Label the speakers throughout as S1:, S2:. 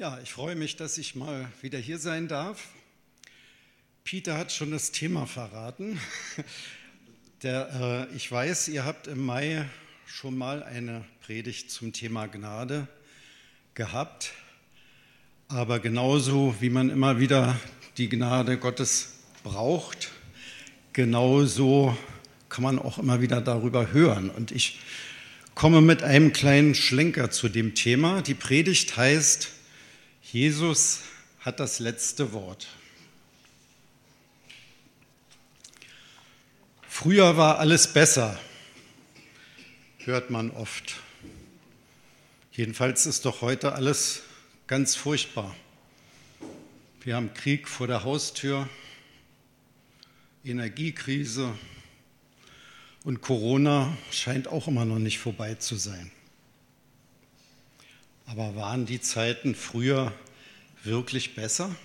S1: Ja, ich freue mich, dass ich mal wieder hier sein darf. Peter hat schon das Thema verraten. Ich weiß, ihr habt im Mai schon mal eine Predigt zum Thema Gnade gehabt. Aber genauso wie man immer wieder die Gnade Gottes braucht, genauso kann man auch immer wieder darüber hören. Und ich komme mit einem kleinen Schlenker zu dem Thema. Die Predigt heißt: Jesus hat das letzte Wort. Früher war alles besser, hört man oft. Jedenfalls ist doch heute alles ganz furchtbar. Wir haben Krieg vor der Haustür, Energiekrise und Corona scheint auch immer noch nicht vorbei zu sein. Aber waren die Zeiten früher wirklich besser?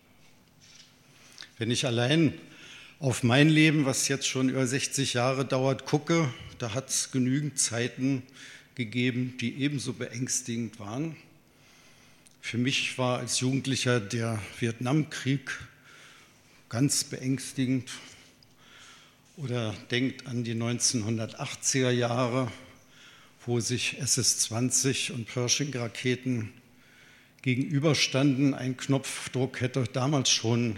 S1: Wenn ich allein auf mein Leben, was jetzt schon über 60 Jahre dauert, gucke, da hat es genügend Zeiten gegeben, die ebenso beängstigend waren. Für mich war als Jugendlicher der Vietnamkrieg ganz beängstigend. Oder denkt an die 1980er Jahre, wo sich SS-20 und Pershing-Raketen gegenüberstanden. Ein Knopfdruck hätte damals schon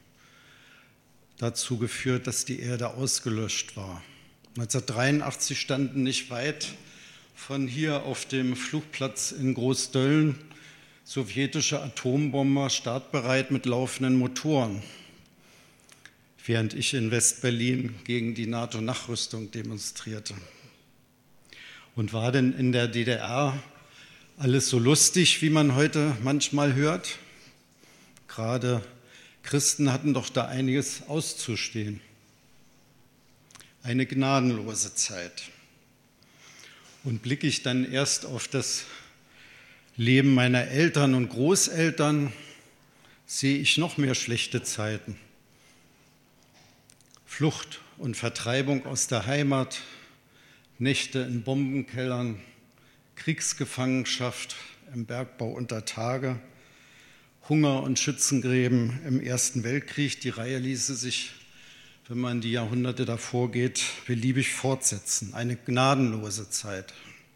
S1: dazu geführt, dass die Erde ausgelöscht war. 1983 standen nicht weit von hier auf dem Flugplatz in Großdölln sowjetische Atombomber startbereit mit laufenden Motoren, während ich in West-Berlin gegen die NATO-Nachrüstung demonstrierte. Und war denn in der DDR alles so lustig, wie man heute manchmal hört? Gerade Christen hatten doch da einiges auszustehen. Eine gnadenlose Zeit. Und blicke ich dann erst auf das Leben meiner Eltern und Großeltern, sehe ich noch mehr schlechte Zeiten. Flucht und Vertreibung aus der Heimat, Nächte in Bombenkellern, Kriegsgefangenschaft im Bergbau unter Tage, Hunger und Schützengräben im Ersten Weltkrieg. Die Reihe ließe sich, wenn man die Jahrhunderte davor geht, beliebig fortsetzen. Eine gnadenlose Zeit.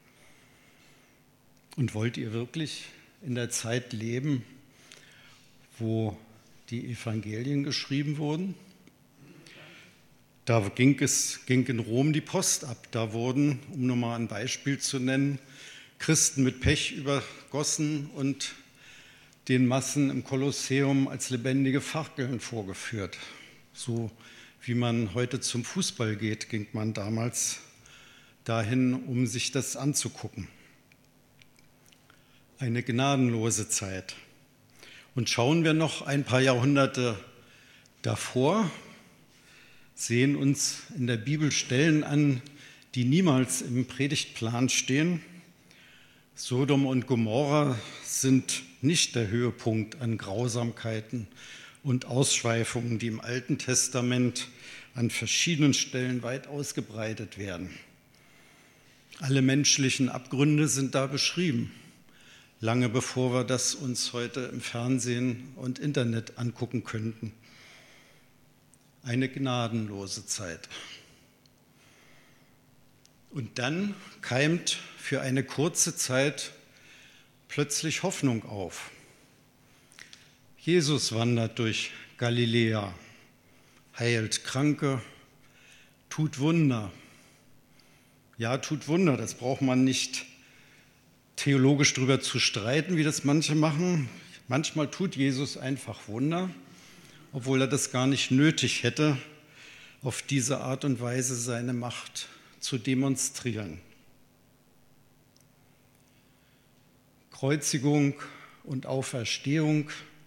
S1: Und wollt ihr wirklich in der Zeit leben, wo die Evangelien geschrieben wurden? Da ging in Rom die Post ab. Da wurden, um nur mal ein Beispiel zu nennen, Christen mit Pech übergossen und den Massen im Kolosseum als lebendige Fackeln vorgeführt. So wie man heute zum Fußball geht, ging man damals dahin, um sich das anzugucken. Eine gnadenlose Zeit. Und schauen wir noch ein paar Jahrhunderte davor, sehen uns in der Bibel Stellen an, die niemals im Predigtplan stehen. Sodom und Gomorra sind nicht der Höhepunkt an Grausamkeiten und Ausschweifungen, die im Alten Testament an verschiedenen Stellen weit ausgebreitet werden. Alle menschlichen Abgründe sind da beschrieben, lange bevor wir das uns heute im Fernsehen und Internet angucken könnten. Eine gnadenlose Zeit. Und dann keimt für eine kurze Zeit plötzlich Hoffnung auf. Jesus wandert durch Galiläa, heilt Kranke, tut Wunder. Ja, tut Wunder, das braucht man nicht theologisch drüber zu streiten, wie das manche machen. Manchmal tut Jesus einfach Wunder, obwohl er das gar nicht nötig hätte, auf diese Art und Weise seine Macht zu demonstrieren. Kreuzigung und Auferstehung,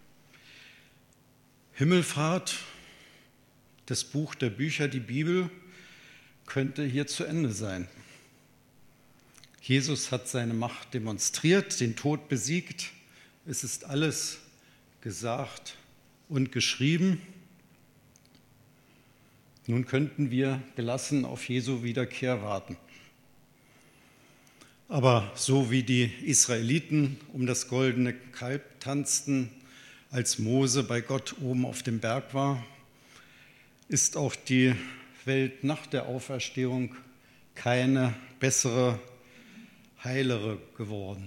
S1: Himmelfahrt, das Buch der Bücher, die Bibel, könnte hier zu Ende sein. Jesus hat seine Macht demonstriert, den Tod besiegt. Es ist alles gesagt und geschrieben. Nun könnten wir gelassen auf Jesu Wiederkehr warten. Aber so wie die Israeliten um das goldene Kalb tanzten, als Mose bei Gott oben auf dem Berg war, ist auch die Welt nach der Auferstehung keine bessere, heilere geworden.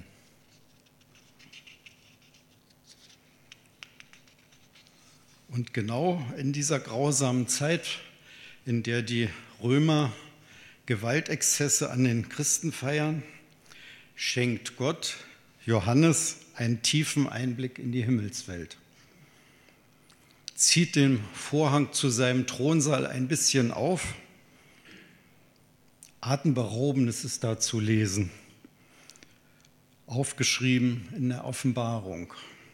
S1: Und genau in dieser grausamen Zeit, in der die Römer Gewaltexzesse an den Christen feiern, schenkt Gott Johannes einen tiefen Einblick in die Himmelswelt. Zieht den Vorhang zu seinem Thronsaal ein bisschen auf. Atemberaubendes ist da zu lesen, aufgeschrieben in der Offenbarung.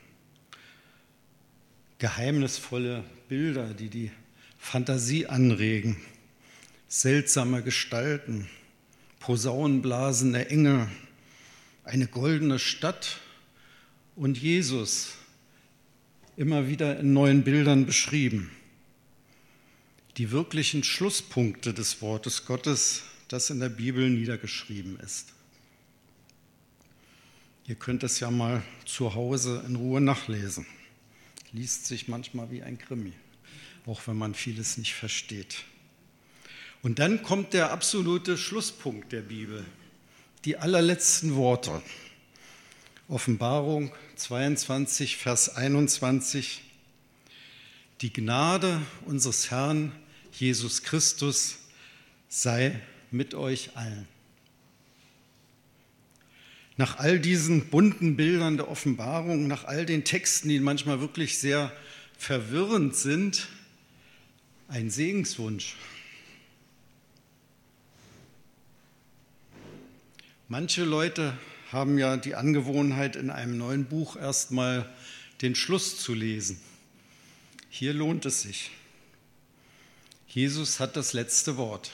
S1: Geheimnisvolle Bilder, die die Fantasie anregen, seltsame Gestalten, posaunenblasende Engel, eine goldene Stadt und Jesus, immer wieder in neuen Bildern beschrieben. Die wirklichen Schlusspunkte des Wortes Gottes, das in der Bibel niedergeschrieben ist. Ihr könnt es ja mal zu Hause in Ruhe nachlesen. Liest sich manchmal wie ein Krimi, auch wenn man vieles nicht versteht. Und dann kommt der absolute Schlusspunkt der Bibel, die allerletzten Worte. Offenbarung 22, Vers 21. Die Gnade unseres Herrn Jesus Christus sei mit euch allen. Nach all diesen bunten Bildern der Offenbarung, nach all den Texten, die manchmal wirklich sehr verwirrend sind, ein Segenswunsch. Manche Leute haben ja die Angewohnheit, in einem neuen Buch erstmal den Schluss zu lesen. Hier lohnt es sich. Jesus hat das letzte Wort.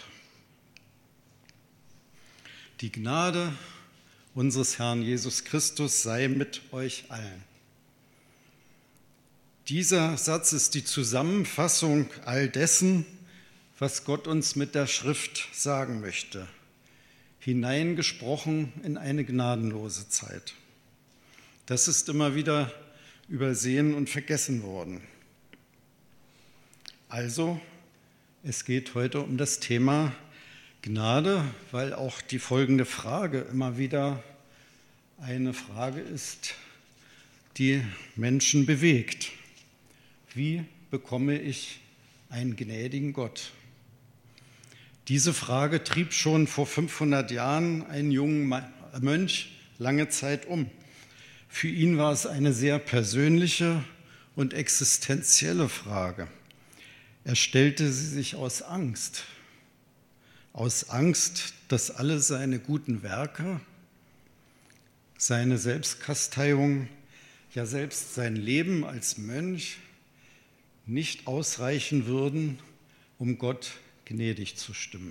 S1: Die Gnade unseres Herrn Jesus Christus sei mit euch allen. Dieser Satz ist die Zusammenfassung all dessen, was Gott uns mit der Schrift sagen möchte. Hineingesprochen in eine gnadenlose Zeit. Das ist immer wieder übersehen und vergessen worden. Also, es geht heute um das Thema Gnade, weil auch die folgende Frage immer wieder eine Frage ist, die Menschen bewegt. Wie bekomme ich einen gnädigen Gott? Diese Frage trieb schon vor 500 Jahren einen jungen Mönch lange Zeit um. Für ihn war es eine sehr persönliche und existenzielle Frage. Er stellte sie sich aus Angst, dass alle seine guten Werke, seine Selbstkasteiung, ja selbst sein Leben als Mönch nicht ausreichen würden, um Gott gnädig zu stimmen.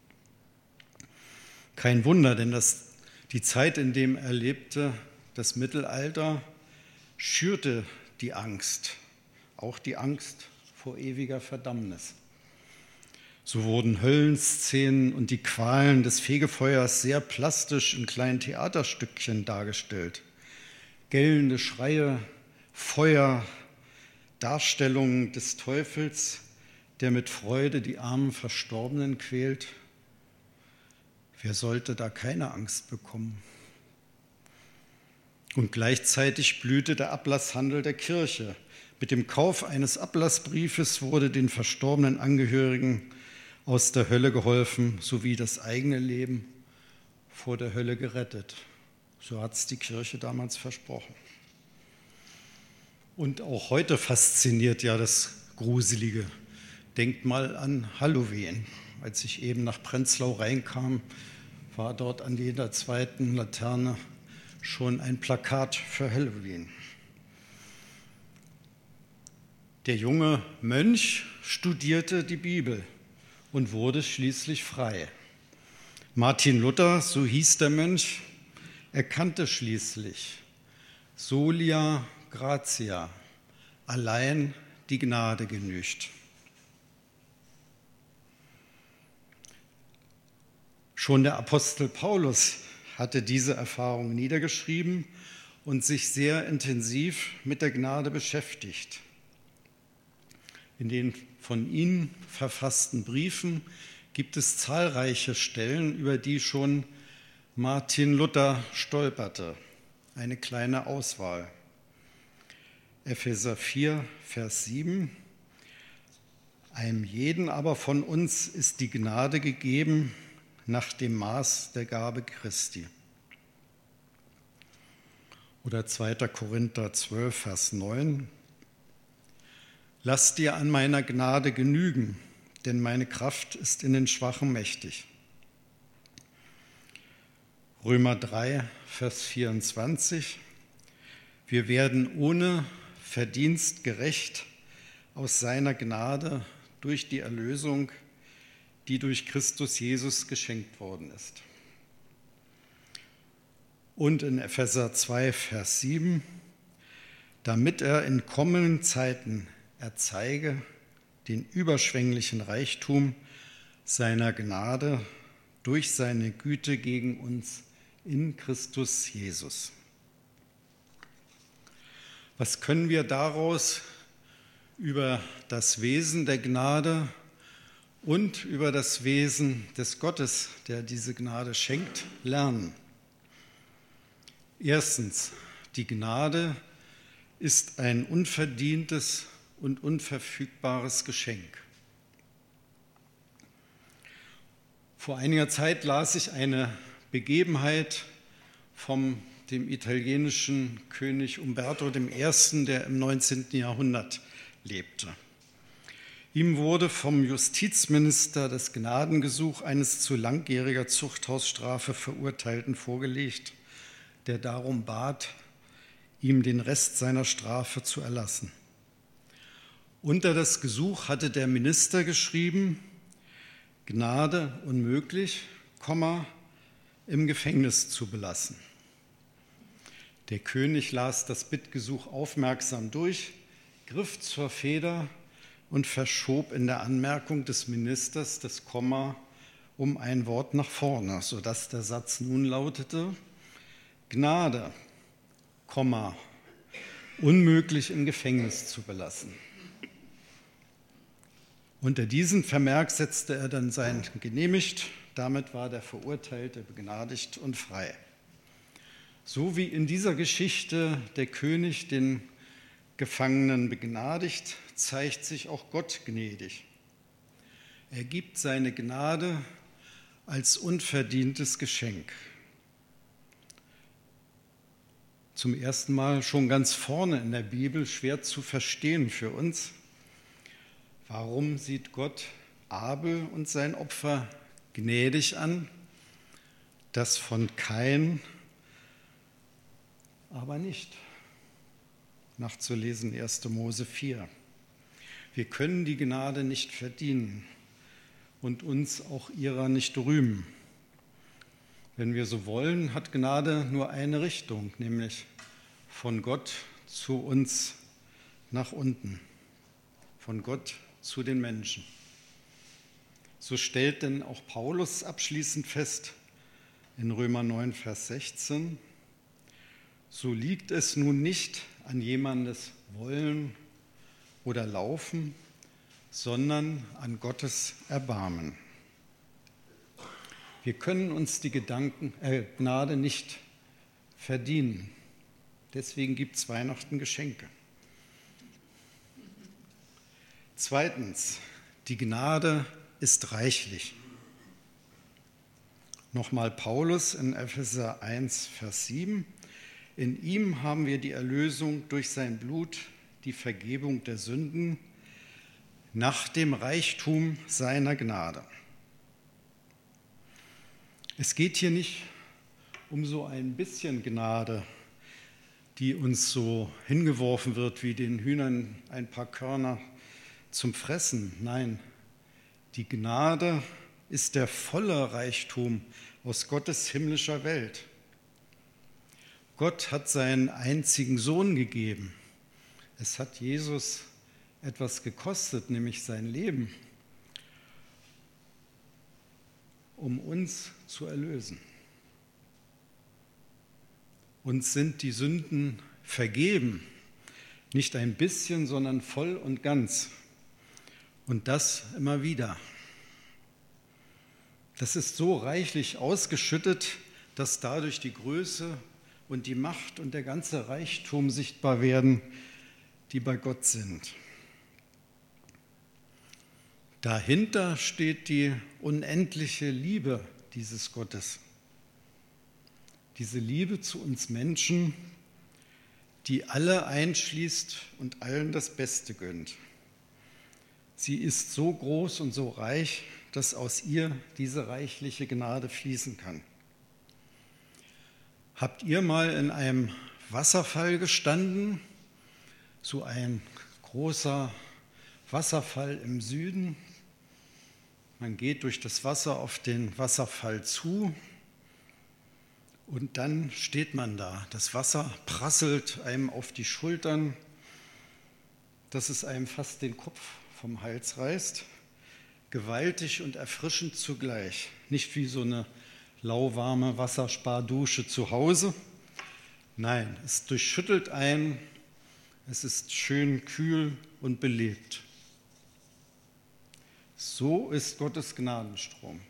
S1: Kein Wunder, denn die Zeit, in der er lebte, das Mittelalter, schürte die Angst, auch die Angst vor ewiger Verdammnis. So wurden Höllenszenen und die Qualen des Fegefeuers sehr plastisch in kleinen Theaterstückchen dargestellt. Gellende Schreie, Feuer, Darstellungen des Teufels, der mit Freude die armen Verstorbenen quält. Wer sollte da keine Angst bekommen? Und gleichzeitig blühte der Ablasshandel der Kirche. Mit dem Kauf eines Ablassbriefes wurde den verstorbenen Angehörigen aus der Hölle geholfen, sowie das eigene Leben vor der Hölle gerettet. So hat es die Kirche damals versprochen. Und auch heute fasziniert ja das Gruselige. Denkt mal an Halloween. Als ich eben nach Prenzlau reinkam, war dort an jeder zweiten Laterne schon ein Plakat für Halloween. Der junge Mönch studierte die Bibel und wurde schließlich frei. Martin Luther, so hieß der Mönch, erkannte schließlich solia gratia, allein die Gnade genügt. Schon der Apostel Paulus hatte diese Erfahrung niedergeschrieben und sich sehr intensiv mit der Gnade beschäftigt. In den von ihm verfassten Briefen gibt es zahlreiche Stellen, über die schon Martin Luther stolperte. Eine kleine Auswahl. Epheser 4, Vers 7. Einem jeden aber von uns ist die Gnade gegeben nach dem Maß der Gabe Christi. Oder 2. Korinther 12, Vers 9. Lass dir an meiner Gnade genügen, denn meine Kraft ist in den Schwachen mächtig. Römer 3, Vers 24. Wir werden ohne Verdienst gerecht aus seiner Gnade durch die Erlösung, die durch Christus Jesus geschenkt worden ist. Und in Epheser 2, Vers 7, damit er in kommenden Zeiten erzeige den überschwänglichen Reichtum seiner Gnade durch seine Güte gegen uns in Christus Jesus. Was können wir daraus über das Wesen der Gnade und über das Wesen des Gottes, der diese Gnade schenkt, lernen? Erstens, die Gnade ist ein unverdientes und unverfügbares Geschenk. Vor einiger Zeit las ich eine Begebenheit vom dem italienischen König Umberto I., der im 19. Jahrhundert lebte. Ihm wurde vom Justizminister das Gnadengesuch eines zu langjähriger Zuchthausstrafe Verurteilten vorgelegt, der darum bat, ihm den Rest seiner Strafe zu erlassen. Unter das Gesuch hatte der Minister geschrieben: Gnade unmöglich, im Gefängnis zu belassen. Der König las das Bittgesuch aufmerksam durch, griff zur Feder und verschob in der Anmerkung des Ministers das Komma um ein Wort nach vorne, sodass der Satz nun lautete: Gnade, unmöglich im Gefängnis zu belassen. Unter diesen Vermerk setzte er dann sein genehmigt. Damit war der Verurteilte begnadigt und frei. So wie in dieser Geschichte der König den Gefangenen begnadigt, zeigt sich auch Gott gnädig. Er gibt seine Gnade als unverdientes Geschenk. Zum ersten Mal schon ganz vorne in der Bibel, schwer zu verstehen für uns. Warum sieht Gott Abel und sein Opfer gnädig an, das von Kain aber nicht? Nachzulesen 1. Mose 4. Wir können die Gnade nicht verdienen und uns auch ihrer nicht rühmen. Wenn wir so wollen, hat Gnade nur eine Richtung, nämlich von Gott zu uns nach unten, von Gott zu den Menschen. So stellt denn auch Paulus abschließend fest in Römer 9, Vers 16, so liegt es nun nicht an jemandes Wollen oder Laufen, sondern an Gottes Erbarmen. Wir können uns die Gnade nicht verdienen. Deswegen gibt es Weihnachten Geschenke. Zweitens, die Gnade ist reichlich. Nochmal Paulus in Epheser 1, Vers 7. In ihm haben wir die Erlösung durch sein Blut, die Vergebung der Sünden, nach dem Reichtum seiner Gnade. Es geht hier nicht um so ein bisschen Gnade, die uns so hingeworfen wird wie den Hühnern ein paar Körner zum Fressen. Nein, die Gnade ist der volle Reichtum aus Gottes himmlischer Welt. Gott hat seinen einzigen Sohn gegeben. Es hat Jesus etwas gekostet, nämlich sein Leben, um uns zu erlösen. Uns sind die Sünden vergeben, nicht ein bisschen, sondern voll und ganz. Und das immer wieder. Das ist so reichlich ausgeschüttet, dass dadurch die Größe und die Macht und der ganze Reichtum sichtbar werden, die bei Gott sind. Dahinter steht die unendliche Liebe dieses Gottes. Diese Liebe zu uns Menschen, die alle einschließt und allen das Beste gönnt. Sie ist so groß und so reich, dass aus ihr diese reichliche Gnade fließen kann. Habt ihr mal in einem Wasserfall gestanden? So ein großer Wasserfall im Süden. Man geht durch das Wasser auf den Wasserfall zu und dann steht man da. Das Wasser prasselt einem auf die Schultern, dass es einem fast den Kopf vom Hals reißt. Gewaltig und erfrischend zugleich. Nicht wie so eine lauwarme Wasserspardusche zu Hause. Nein, es durchschüttelt einen. Es ist schön kühl und belebt. So ist Gottes Gnadenstrom.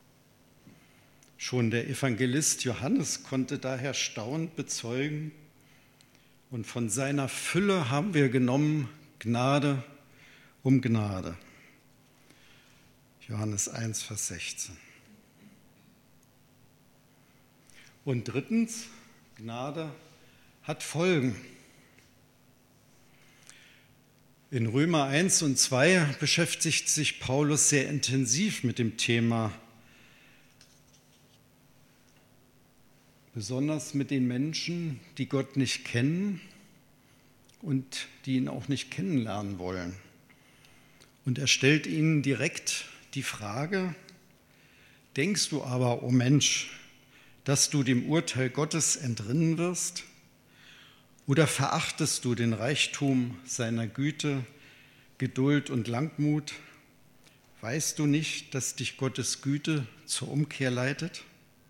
S1: Schon der Evangelist Johannes konnte daher staunend bezeugen, und von seiner Fülle haben wir genommen Gnade um Gnade. Johannes 1, Vers 16. Und drittens, Gnade hat Folgen. In Römer 1 und 2 beschäftigt sich Paulus sehr intensiv mit dem Thema, besonders mit den Menschen, die Gott nicht kennen und die ihn auch nicht kennenlernen wollen. Und er stellt ihnen direkt die Frage: Denkst du aber, o Mensch, dass du dem Urteil Gottes entrinnen wirst? Oder verachtest du den Reichtum seiner Güte, Geduld und Langmut? Weißt du nicht, dass dich Gottes Güte zur Umkehr leitet?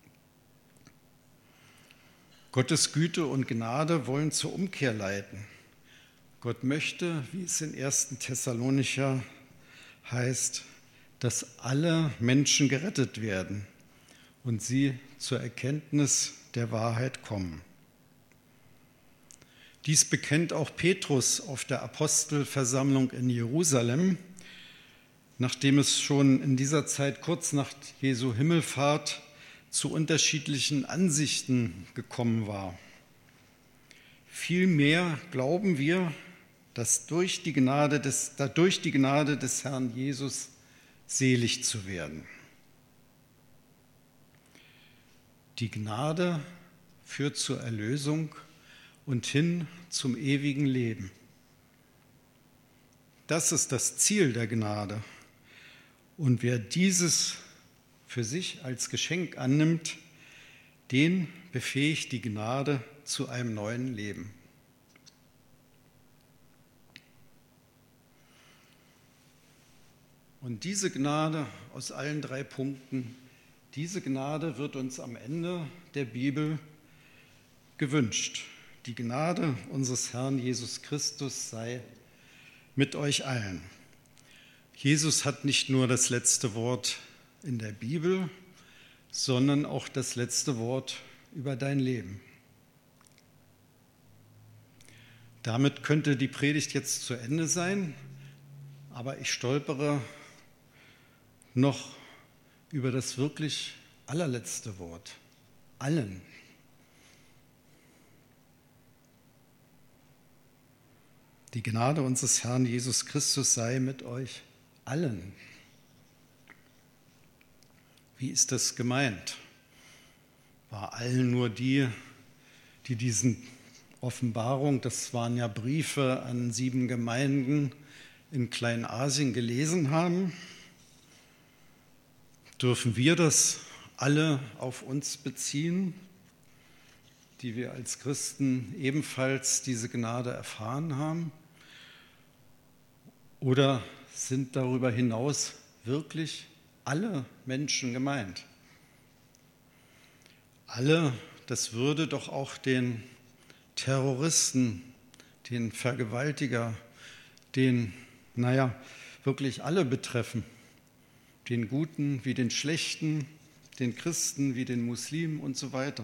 S1: Gottes Güte und Gnade wollen zur Umkehr leiten. Gott möchte, wie es in 1. Thessalonicher heißt, dass alle Menschen gerettet werden und sie zur Erkenntnis der Wahrheit kommen. Dies bekennt auch Petrus auf der Apostelversammlung in Jerusalem, nachdem es schon in dieser Zeit kurz nach Jesu Himmelfahrt zu unterschiedlichen Ansichten gekommen war. Vielmehr glauben wir, dass durch die Gnade des Herrn Jesus selig zu werden. Die Gnade führt zur Erlösung und hin zum ewigen Leben. Das ist das Ziel der Gnade. Und wer dieses für sich als Geschenk annimmt, den befähigt die Gnade zu einem neuen Leben. Und diese Gnade aus allen 3 Punkten, diese Gnade wird uns am Ende der Bibel gewünscht. Die Gnade unseres Herrn Jesus Christus sei mit euch allen. Jesus hat nicht nur das letzte Wort in der Bibel, sondern auch das letzte Wort über dein Leben. Damit könnte die Predigt jetzt zu Ende sein, aber ich stolpere noch über das wirklich allerletzte Wort. Allen. Die Gnade unseres Herrn Jesus Christus sei mit euch allen. Wie ist das gemeint? War allen nur die diesen Offenbarung, das waren ja Briefe an 7 Gemeinden in Kleinasien, gelesen haben? Dürfen wir das alle auf uns beziehen, die wir als Christen ebenfalls diese Gnade erfahren haben? Oder sind darüber hinaus wirklich alle Menschen gemeint? Alle, das würde doch auch den Terroristen, den Vergewaltiger, den, wirklich alle betreffen. Den Guten wie den Schlechten, den Christen wie den Muslimen und so weiter.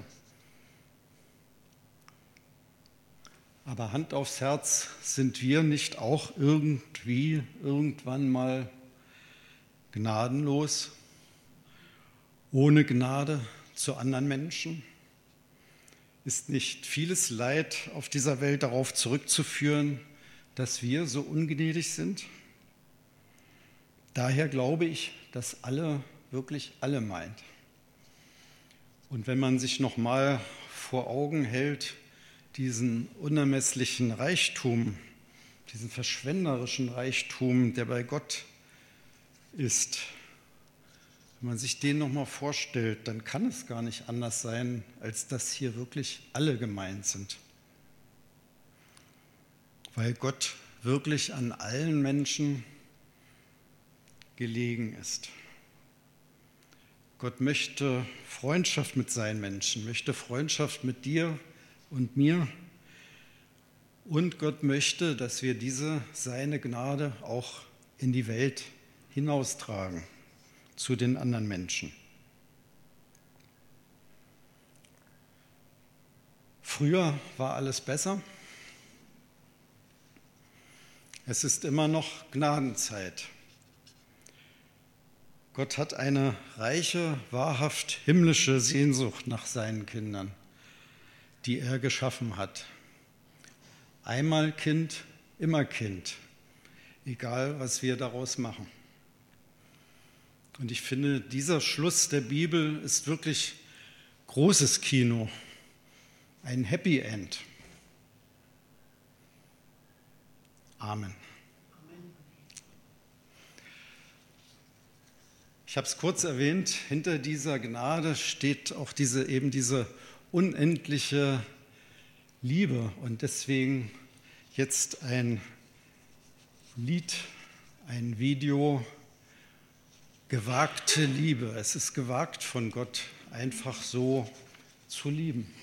S1: Aber Hand aufs Herz, sind wir nicht auch irgendwann mal gnadenlos, ohne Gnade zu anderen Menschen? Ist nicht vieles Leid auf dieser Welt darauf zurückzuführen, dass wir so ungnädig sind? Daher glaube ich, dass alle, wirklich alle meint. Und wenn man sich nochmal vor Augen hält, diesen unermesslichen Reichtum, diesen verschwenderischen Reichtum, der bei Gott ist, wenn man sich den nochmal vorstellt, dann kann es gar nicht anders sein, als dass hier wirklich alle gemeint sind. Weil Gott wirklich an allen Menschen gelegen ist. Gott möchte Freundschaft mit seinen Menschen, möchte Freundschaft mit dir und mir. Und Gott möchte, dass wir seine Gnade auch in die Welt hinaustragen, zu den anderen Menschen. Früher war alles besser. Es ist immer noch Gnadenzeit. Gott hat eine reiche, wahrhaft himmlische Sehnsucht nach seinen Kindern, die er geschaffen hat. Einmal Kind, immer Kind, egal was wir daraus machen. Und ich finde, dieser Schluss der Bibel ist wirklich großes Kino, ein Happy End. Amen. Ich habe es kurz erwähnt, hinter dieser Gnade steht auch diese unendliche Liebe. Und deswegen jetzt ein Lied, ein Video, gewagte Liebe. Es ist gewagt von Gott, einfach so zu lieben.